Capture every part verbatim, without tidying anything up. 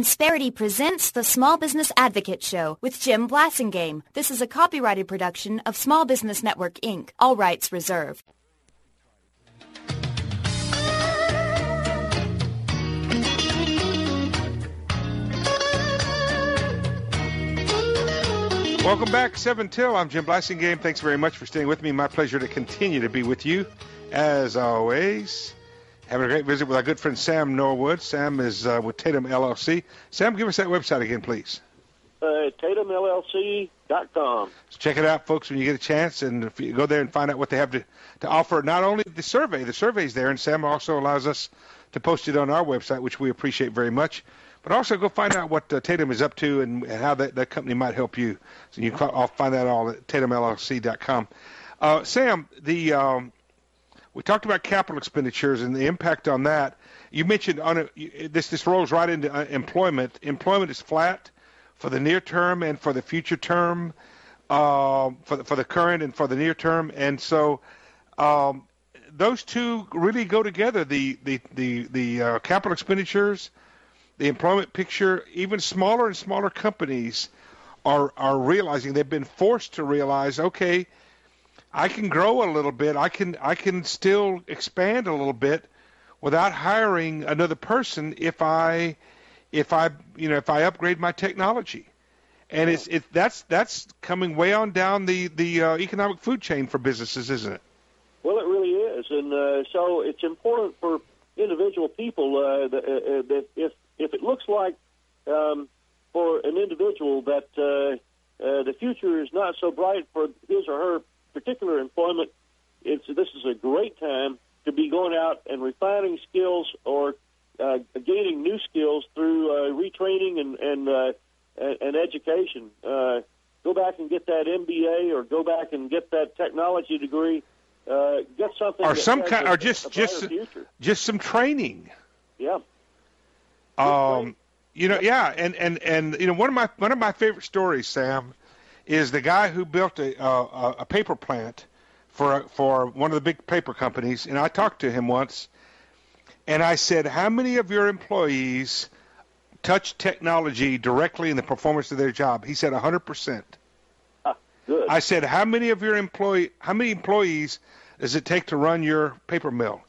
Insperity presents the Small Business Advocate Show with Jim Blasingame. This is a copyrighted production of Small Business Network, Incorporated. All rights reserved. Welcome back, seven till. I'm Jim Blasingame. Thanks very much for staying with me. My pleasure to continue to be with you, as always. Having a great visit with our good friend Sam Norwood. Sam is uh, with Tatum L L C. Sam, give us that website again, please. Uh, Tatum L L C dot com. So check it out, folks, when you get a chance. And if you go there and find out what they have to, to offer, not only the survey, the survey's there, and Sam also allows us to post it on our website, which we appreciate very much. But also go find out what uh, Tatum is up to and, and how that, that company might help you. So you can I'll find that all at Tatum L L C dot com. Uh, Sam, the um, we talked about capital expenditures and the impact on that. You mentioned on a, this. This rolls right into uh, employment. Employment is flat for the near term and for the future term, uh, for the, for the current and for the near term. And so um, those two really go together. The the the the uh, capital expenditures, the employment picture. Even smaller and smaller companies are are realizing, they've been forced to realize, okay, I can grow a little bit. I can I can still expand a little bit without hiring another person if I if I you know if I upgrade my technology. And it's it that's that's coming way on down the the uh, economic food chain for businesses, isn't it? Well, it really is, and uh, so it's important for individual people uh, that, uh, that if if it looks like um, for an individual that uh, uh, the future is not so bright for his or her particular employment, it's this is a great time to be going out and refining skills or uh, gaining new skills through uh, retraining and and, uh, and education. Uh, go back and get that M B A or go back and get that technology degree. Uh, get something or that some has kind, a, or just just future. just some training. Yeah. Um, you know, yeah, and, and, and you know one of my one of my favorite stories, Sam, is the guy who built a a, a paper plant for for one of the big paper companies, and I talked to him once, and I said, how many of your employees touch technology directly in the performance of their job? He said one hundred percent. Ah, good. I said, how many of your employee how many employees does it take to run your paper mill?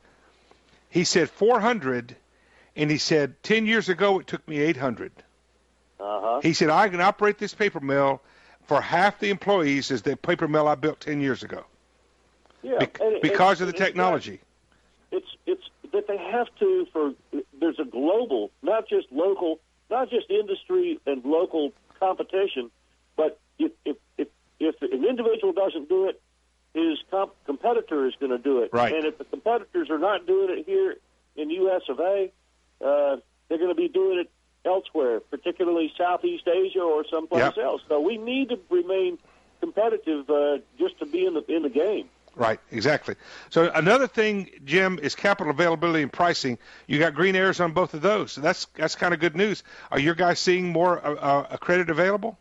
He said four hundred, and he said ten years ago it took me eight hundred. Uh-huh. He said, I can operate this paper mill for half the employees as the paper mill I built ten years ago. Yeah, Be- and, because and, of the technology. It's it's that they have to, for there's a global, not just local, not just industry and local competition, but if if if, if an individual doesn't do it, his comp- competitor is going to do it. Right. And if the competitors are not doing it here in U S of A, uh, they're going to be doing it elsewhere, particularly Southeast Asia or someplace Yep. else. So we need to remain competitive uh, just to be in the in the game. Right, exactly. So another thing, Jim, is capital availability and pricing. You got green areas on both of those. So that's that's kind of good news. Are your guys seeing more uh, uh, credit available?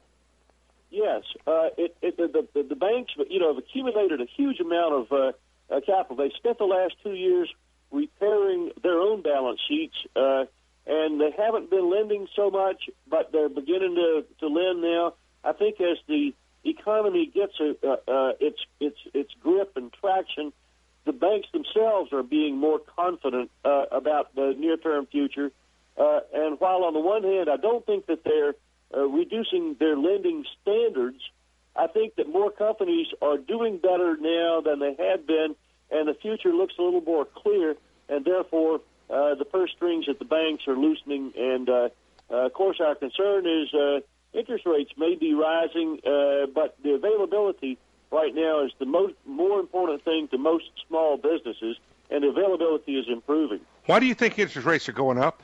Yes, uh, it, it, the, the, the banks, you know, have accumulated a huge amount of uh, uh, capital. They spent the last two years repairing their own balance sheets, uh, and they haven't been lending so much, but they're beginning to, to lend now. I think as the economy gets a, uh, uh, its its its grip and traction, the banks themselves are being more confident uh, about the near-term future. Uh, and while on the one hand, I don't think that they're Uh, reducing their lending standards, I think that more companies are doing better now than they had been, and the future looks a little more clear, and therefore uh, the purse strings at the banks are loosening. And, uh, uh, of course, our concern is uh, interest rates may be rising, uh, but the availability right now is the most more important thing to most small businesses, and the availability is improving. Why do you think interest rates are going up?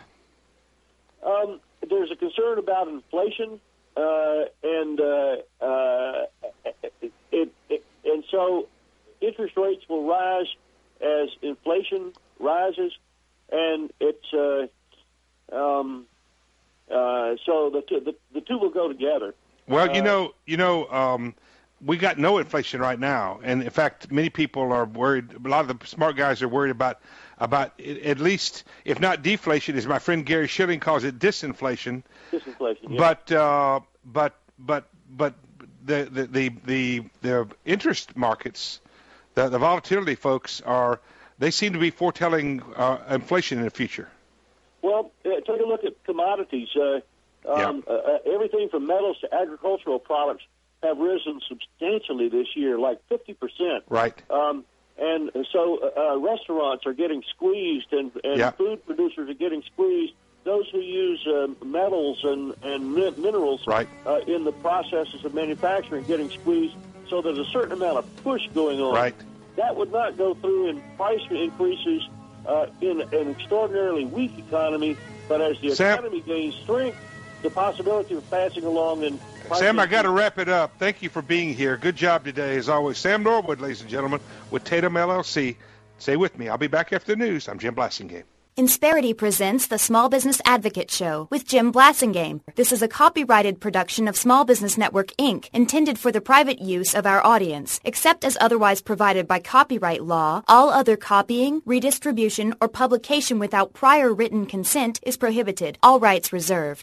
Um, there's a concern about inflation, uh, and uh, uh, it, it, and so interest rates will rise as inflation rises, and it's uh, um, uh, so the, two, the the two will go together. Well, you Uh, know, you know, um, we got no inflation right now, and in fact, many people are worried. A lot of the smart guys are worried about about at least, if not deflation, as my friend Gary Schilling calls it, disinflation. Disinflation. Yeah. But uh, but but but the the the the, the interest markets, the, the volatility folks are they seem to be foretelling uh, inflation in the future. Well, uh, take a look at commodities. Uh, um, yeah. uh, everything from metals to agricultural products have risen substantially this year, like fifty percent. Right. Um, and so uh, restaurants are getting squeezed, and, and yeah. food producers are getting squeezed. Those who use uh, metals and, and mi- minerals right. uh, in the processes of manufacturing getting squeezed, so there's a certain amount of push going on. Right. That would not go through in price increases uh, in an extraordinarily weak economy, but as the Sam, economy gains strength, the possibility of passing along in Sam, I got to wrap it up. Thank you for being here. Good job today, as always. Sam Norwood, ladies and gentlemen, with Tatum L L C. Stay with me. I'll be back after the news. I'm Jim Blasingame. Insperity presents the Small Business Advocate Show with Jim Blasingame. This is a copyrighted production of Small Business Network, Incorporated, intended for the private use of our audience. Except as otherwise provided by copyright law, all other copying, redistribution, or publication without prior written consent is prohibited. All rights reserved.